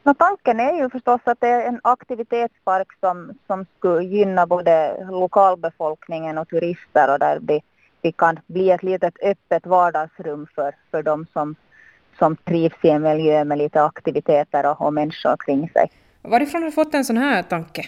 Tanken är ju förstås att det är en aktivitetspark som skulle gynna både lokalbefolkningen och turister och där det kan bli ett litet öppet vardagsrum för de som trivs i en miljö med lite aktiviteter och människor kring sig. Varifrån har du fått en sån här tanke?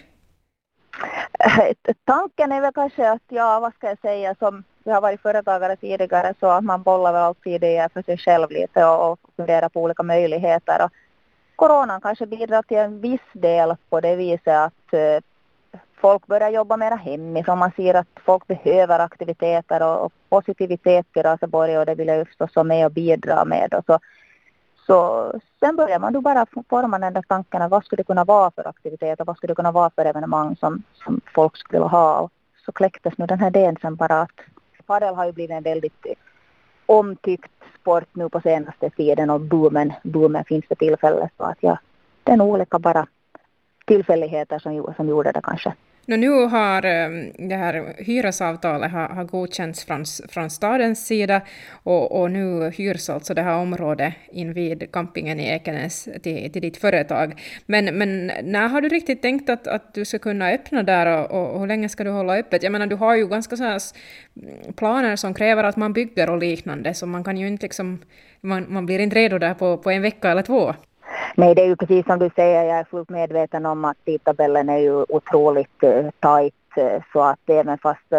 Tanken är väl kanske att, vad ska jag säga, som vi har varit företagare tidigare så att man bollar väl alltid idéer för sig själv lite och funderar på olika möjligheter. Och coronan kanske bidrar till en viss del på det viset att folk börjar jobba mera hemifrån. Man ser att folk behöver aktiviteter och positivitet i Raseborg och det vill jag ju förstås vara med och bidra med. Och så sen börjar man då bara forma den där tankarna. Vad skulle det kunna vara för aktiviteter? Vad skulle det kunna vara för evenemang som folk skulle ha? Och så kläcktes nu den här idén sen bara att padel har ju blivit en väldigt omtyckt sport nu på senaste tiden och boomen finns det tillfälle. Så att det är nog olika bara tillfälligheter som gjorde det kanske. Nu har det här hyresavtalet har godkänts från stadens sida och nu hyrs alltså det här området invid campingen i Ekenäs till ditt företag. Men när har du riktigt tänkt att du ska kunna öppna där och hur länge ska du hålla öppet? Jag menar, du har ju ganska så här planer som kräver att man bygger och liknande, så man kan ju inte liksom, man blir inte redo där på en vecka eller 2. Nej, det är ju precis som du säger. Jag är fullt medveten om att tidtabellen är ju otroligt tajt. Så att även fast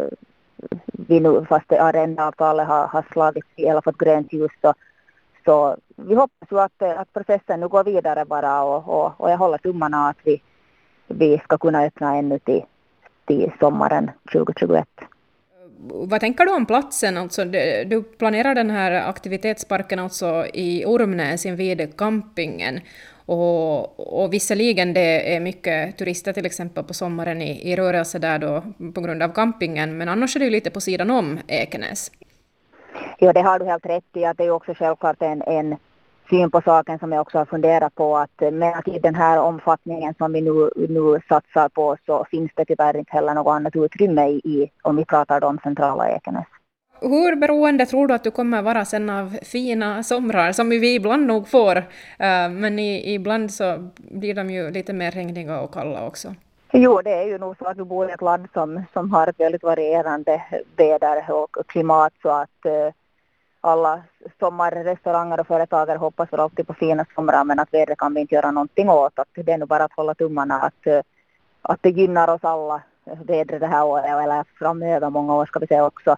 arrendeavtalet har slagits eller fått grönt ljus så vi hoppas ju att processen nu går vidare bara och jag håller tummarna att vi ska kunna öppna ännu till sommaren 2021. Vad tänker du om platsen? Alltså, du planerar den här aktivitetsparken alltså i Ormnäs invid campingen. Och visserligen det är mycket turister till exempel på sommaren i rörelse där då på grund av campingen. Men annars är det ju lite på sidan om Ekenäs. Ja, det har du helt rätt i. Att det är också självklart en syn på saken som jag också har funderat på. Att med att i den här omfattningen som vi nu satsar på så finns det tyvärr inte heller något annat utrymme om vi pratar om centrala Ekenäs. Hur beroende tror du att du kommer vara sen av fina somrar som vi ibland nog får, men ibland så blir de ju lite mer regniga och kalla också? Jo, det är ju nog så att vi bor i ett land som har ett väldigt varierande väder och klimat så att alla sommarrestauranger och företagare hoppas väl alltid på fina somrar men att vädret kan vi inte göra någonting åt. Att det är nog bara att hålla tummarna att det gynnar oss alla vädret det här året eller framöver många år ska vi säga också.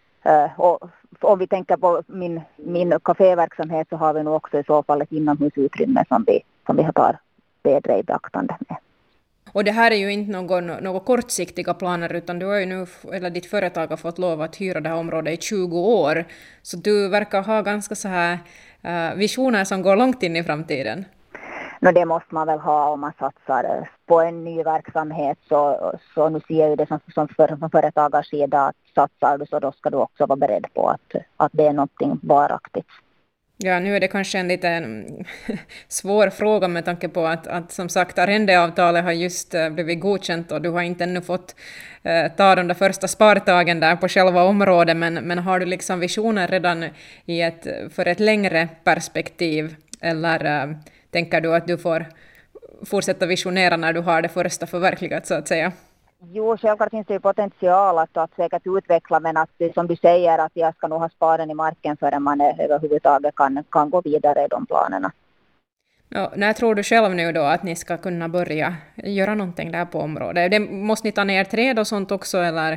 Och om vi tänker på min kaféverksamhet så har vi nog också i så fall ett inomhusutrymme som vi tar vädret i beaktande med. Och det här är ju inte några kortsiktiga planer utan du har ju nu, eller ditt företag har fått lov att hyra det här området i 20 år. Så du verkar ha ganska så här visioner som går långt in i framtiden. Det måste man väl ha om man satsar på en ny verksamhet så nu ser jag ju det som företagarsida att satsar du så då ska du också vara beredd på att det är någonting varaktigt. Ja, nu är det kanske en lite svår fråga med tanke på att som sagt arrendeavtalet har just blivit godkänt och du har inte ännu fått ta de där första spartagen där på själva området, men har du liksom visioner redan för ett längre perspektiv eller tänker du att du får fortsätta visionera när du har det första förverkligat så att säga? Jo, självklart finns det ju potential att säkert utveckla men att som du säger att jag ska nog ha spaden i marken förrän man överhuvudtaget kan gå vidare i de planerna. När tror du själv nu då att ni ska kunna börja göra någonting där på området? Måste ni ta ner träd och sånt också eller?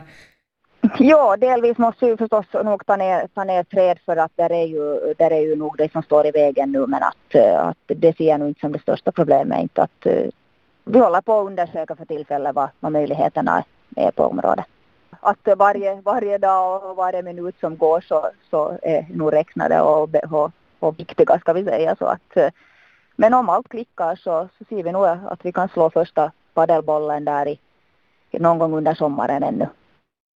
Ja, delvis måste vi förstås nog ta ner träd för att där är ju nog det som står i vägen nu men att det ser jag nog inte som det största problemet. Inte att vi håller på att undersöka för tillfället vad möjligheterna är på området. Att varje dag och varje minut som går så är nog räknade och viktiga ska vi säga. Så att, men om allt klickar så ser vi nog att vi kan slå första padelbollen där någon gång under sommaren ännu.